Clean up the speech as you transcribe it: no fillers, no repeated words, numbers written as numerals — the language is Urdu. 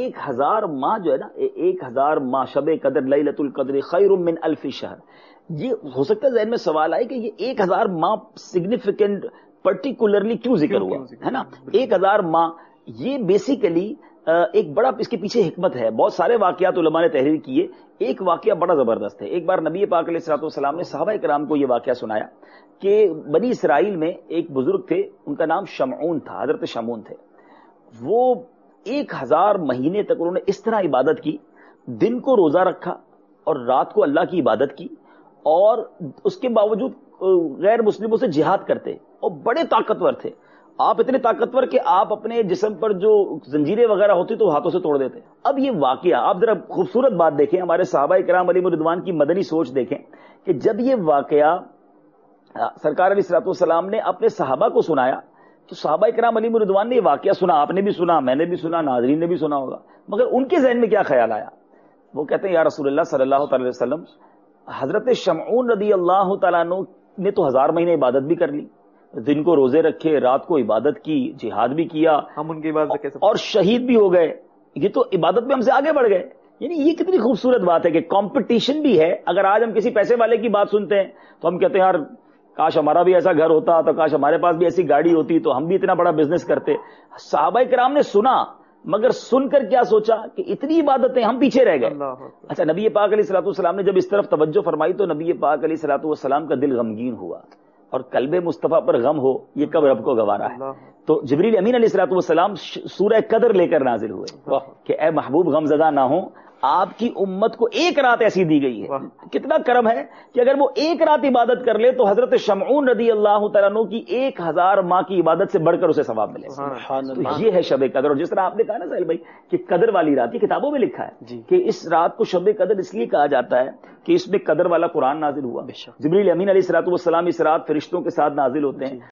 1000 ماہ جو ہے نا، 1000 ماہ شب قدر لیلۃ القدر خیر من الف شہر، یہ ہو سکتا ہے ذہن میں سوال آئے کہ یہ 1000 ماہ سگنیفیکنٹ پرٹیکولرلی کیوں ذکر ہوا ہے نا؟ 1000 ماہ یہ بیسیکلی ایک بڑا اس کے پیچھے حکمت ہے. بہت سارے واقعات علماء نے تحریر کیے. ایک واقعہ بڑا زبردست ہے. ایک بار نبی پاک علیہ الصلوۃ والسلام نے صحابہ کرام کو یہ واقعہ سنایا کہ بنی اسرائیل میں ایک بزرگ تھے، ان کا نام شمعون تھا، حضرت شمعون تھے. وہ 1000 مہینے تک انہوں نے اس طرح عبادت کی، دن کو روزہ رکھا اور رات کو اللہ کی عبادت کی، اور اس کے باوجود غیر مسلموں سے جہاد کرتے، اور بڑے طاقتور تھے. آپ اتنے طاقتور کہ آپ اپنے جسم پر جو زنجیریں وغیرہ ہوتی تو ہاتھوں سے توڑ دیتے. اب یہ واقعہ آپ ذرا خوبصورت بات دیکھیں، ہمارے صحابہ کرام علیہم رضوان کی مدنی سوچ دیکھیں کہ جب یہ واقعہ سرکار علیہ الصلوۃ والسلام نے اپنے صحابہ کو سنایا تو صحابہ کرام علیہم رضوان نے یہ واقعہ سنا، آپ نے بھی سنا، میں نے بھی سنا، ناظرین نے بھی سنا ہوگا، مگر ان کے ذہن میں کیا خیال آیا؟ وہ کہتے ہیں یا رسول اللہ صلی اللہ تعالی وسلم، حضرت شمعون رضی اللہ تعالیٰ عنہ نے تو 1000 مہینے عبادت بھی کر لی، دن کو روزے رکھے، رات کو عبادت کی، جہاد بھی کیا، ہم ان کی عبادت کیسے اور شہید بھی ہو گئے، یہ تو عبادت میں ہم سے آگے بڑھ گئے. یعنی یہ کتنی خوبصورت بات ہے کہ کمپٹیشن بھی ہے. اگر آج ہم کسی پیسے والے کی بات سنتے ہیں تو ہم کہتے ہیں یار کاش ہمارا بھی ایسا گھر ہوتا، تو کاش ہمارے پاس بھی ایسی گاڑی ہوتی تو ہم بھی اتنا بڑا بزنس کرتے. صحابہ کرام نے سنا، مگر سن کر کیا سوچا کہ اتنی عبادتیں، ہم پیچھے رہ گئے. اچھا، نبی پاک علیہ الصلوۃ والسلام نے جب اس طرف توجہ فرمائی تو نبی پاک علیہ الصلوۃ والسلام کا دل غمگین ہوا، اور قلب مصطفیٰ پر غم ہو یہ کب رب کو گوارا ہے. تو جبریل امین علیہ الصلوۃ والسلام سورہ قدر لے کر نازل ہوئے کہ اے محبوب غم زدہ نہ ہو، آپ کی امت کو ایک رات ایسی دی گئی ہے. کتنا کرم ہے کہ اگر وہ ایک رات عبادت کر لے تو حضرت شمعون رضی اللہ تعالیٰ عنہ کی 1000 ماہ کی عبادت سے بڑھ کر اسے ثواب ملے. تو یہ ہے شب قدر. اور جس طرح آپ نے کہا نا سہیل بھائی کہ قدر والی رات، یہ کتابوں میں لکھا ہے کہ اس رات کو شب قدر اس لیے کہا جاتا ہے کہ اس میں قدر والا قرآن نازل ہوا. جبریل امین علیہ الصلوۃ والسلام اس رات فرشتوں کے ساتھ نازل ہوتے ہیں.